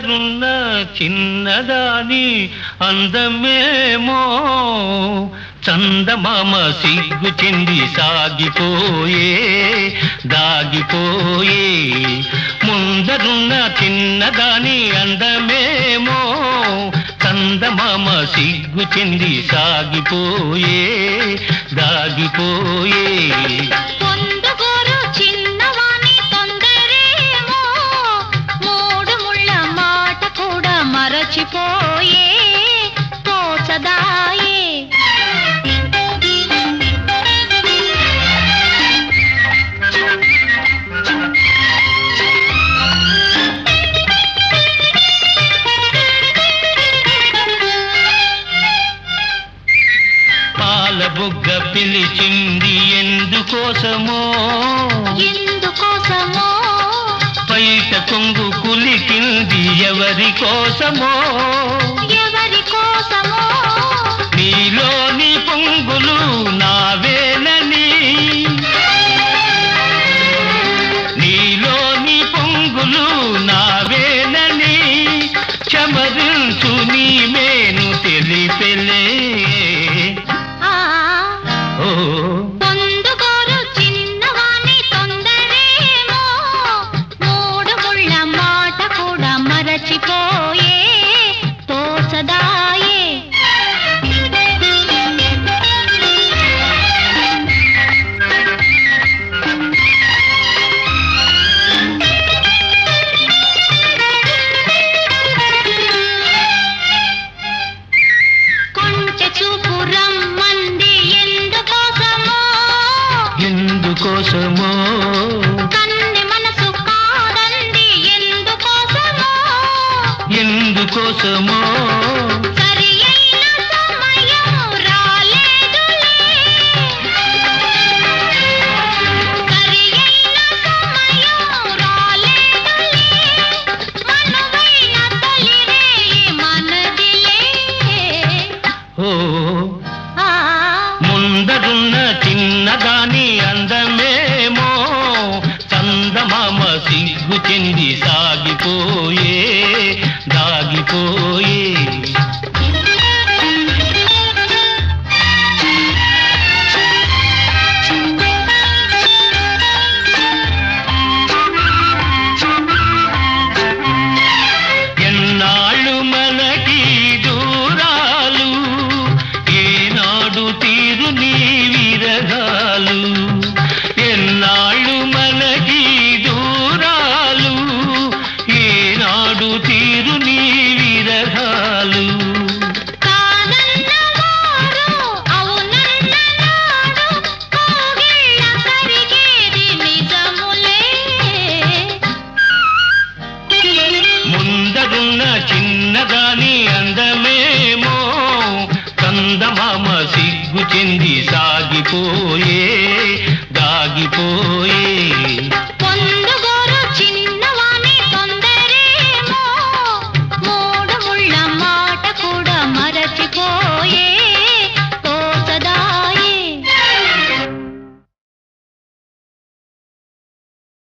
ముందరున్న చిన్నదాని అందమేమో చందమామ సిగ్గు చెంది సాగిపోయే దాగిపోయే ముందరున్న చిన్నదాని అందమేమో చందమామ సిగ్గు చెంది సాగిపోయే దాగిపోయే మరచిపోయే తోచదాయే పాల బుగ్గ పిలిచింది ఎందుకోసమో ఎందుకోసమో బయట కొంగు కులికింది ఎవరి కోసమో ఎవరి కోసమో నీలోని పొంగులు నావేనని నీలోని పొంగులు నావేనని చమరించు నీ మేను తెలిపెలే మరచిపోయే తోచదాయే కొంచె చూపు రమ్మంది ఎందుకోసమో ఎందుకోసమో ఎందుకోసమో సరియైన సమయం రాలేదులే సరియైన సమయం రాలేదులే మనువైన తొలిరే మనదిలే ముందరున్న చిన్నదాని అందమేమో చందమామ సిగ్గు చెంది